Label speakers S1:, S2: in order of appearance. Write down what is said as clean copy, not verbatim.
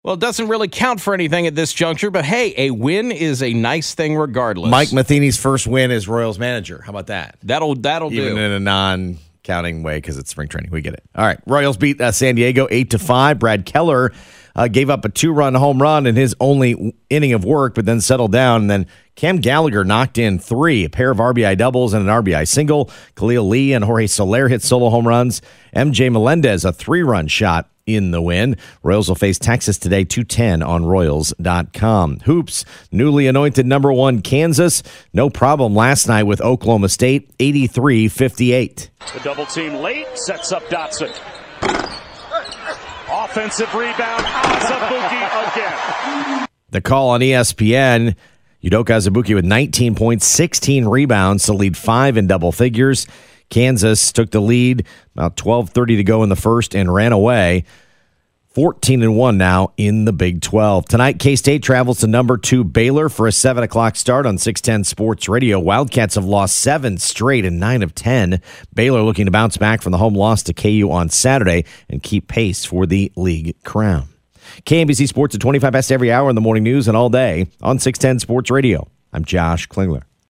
S1: Well, it doesn't really count for anything at this juncture, but hey, a win is a nice thing regardless.
S2: Mike Matheny's first win as Royals manager. How about that?
S1: That'll
S2: Even
S1: do.
S2: in a non-counting way because it's spring training. We get it. All right. Royals beat San Diego 8-5. Brad Keller gave up a 2-run home run in his only inning of work, but then settled down. And then Cam Gallagher knocked in 3, a pair of RBI doubles and an RBI single. Khalil Lee and Jorge Soler hit solo home runs. MJ Melendez, a 3-run shot in the win. Royals will face Texas today, 2:10 on Royals.com. Hoops, newly anointed number 1 Kansas. No problem last night with Oklahoma State, 83-58.
S3: The double team late sets up Dotson. Offensive rebound, Azubuike again.
S2: The call on ESPN, Udoka Azubuike with 19 points, 16 rebounds to lead 5 in double figures. Kansas took the lead, about 12:30 to go in the first, and ran away. 14-1 now in the Big 12. Tonight, K-State travels to number 2 Baylor for a 7 o'clock start on 610 Sports Radio. Wildcats have lost 7 straight and 9 of 10. Baylor looking to bounce back from the home loss to KU on Saturday and keep pace for the league crown. KNBC Sports at 25 past every hour in the morning news and all day on 610 Sports Radio. I'm Josh Klingler.